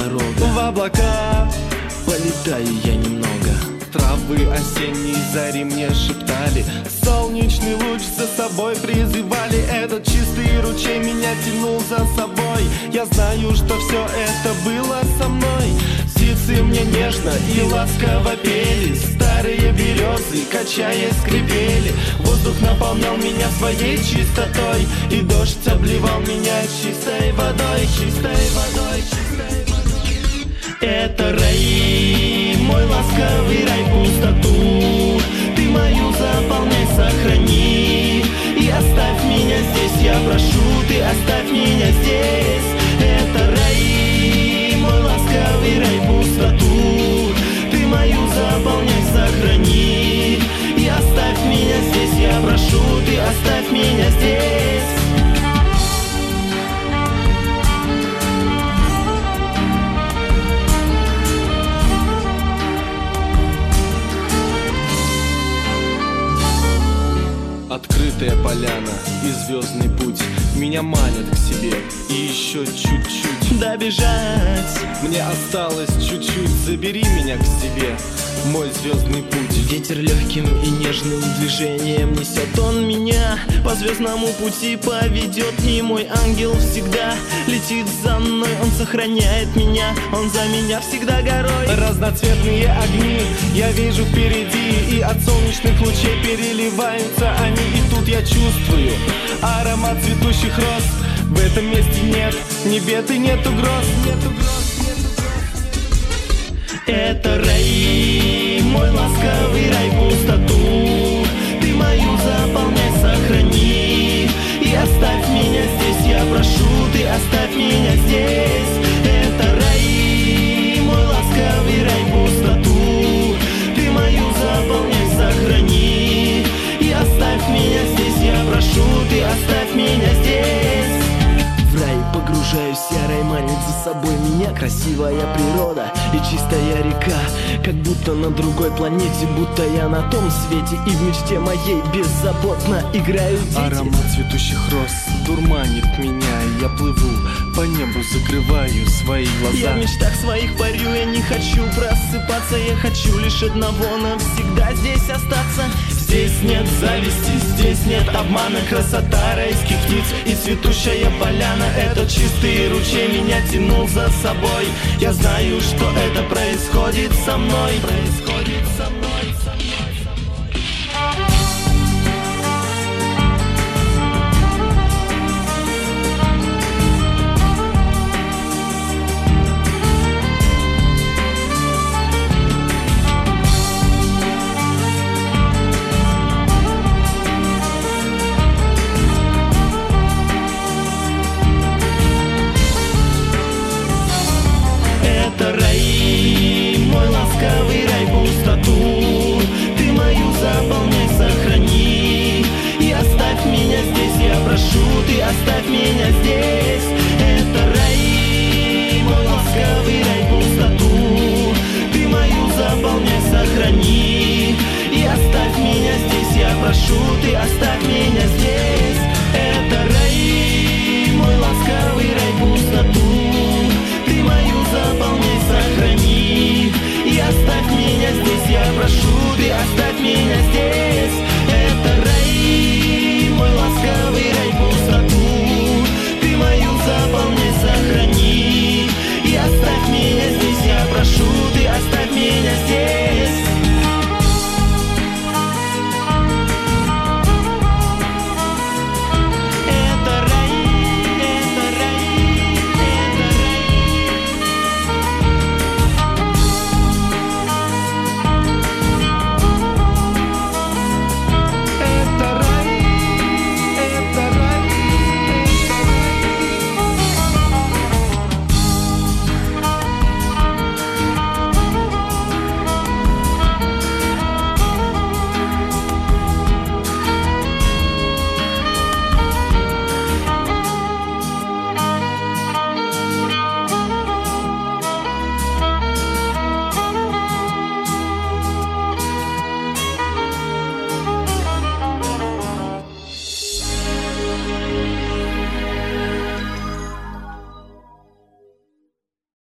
дорога. В облака полетаю я немного. Травы осенней зари мне шептали, солнечный луч за собой призывали. Этот чистый ручей меня тянул за собой. Я знаю, что все это было со мной. Птицы мне нежно и ласково пели, старые березы, качая, скрипели. Воздух наполнял меня своей чистотой, и дождь обливал меня чистой водой, чистой водой, чистой водой. Это рай, мой ласковый рай, пустоту ты мою заполняй, сохрани и оставь меня здесь, я прошу, ты оставь меня здесь. Это рай, мой ласковый рай, пустоту ты мою заполняй, сохрани и оставь меня здесь, я прошу, ты оставь меня здесь. Открытая поляна и звездный путь меня манят к себе, и еще чуть-чуть добежать. Мне осталось чуть-чуть, забери меня к себе, мой звездный путь. Ветер легким и нежным движением несет он меня, по звездному пути поведет, и мой ангел всегда летит за мной. Он сохраняет меня, он за меня всегда горой. Разноцветные огни я вижу впереди, и от солнечных лучей переливаются они. И тут я чувствую аромат цветущих роз. В этом месте нет ни бед и нет угроз, нет угроз, нет угроз. Это рай, мой ласковый рай, пустоту ты мою заполняй, сохрани и оставь меня здесь, я прошу, ты оставь меня здесь. Это рай, мой ласковый рай, пустоту ты мою заполняй, сохрани и оставь меня здесь, я прошу, ты оставь меня здесь. В рай погружаюсь, я рай манит за собой меня. Красивая природа и чистая река, как будто на другой планете, будто я на том свете, и в мечте моей беззаботно играют дети. Аромат цветущих роз дурманит меня, я плыву по небу, закрываю свои глаза. Я в мечтах своих парю, я не хочу просыпаться, я хочу лишь одного, навсегда здесь остаться. Здесь нет зависти, здесь нет обмана, красота райских птиц и цветущая поляна. Этот чистый ручей меня тянул за собой. Я знаю, что это происходит со мной, происходит со мной, со мной. Это рай, мой ласковый рай, пустоту ты мою заполняй, сохрани и оставь меня здесь, я прошу, ты оставь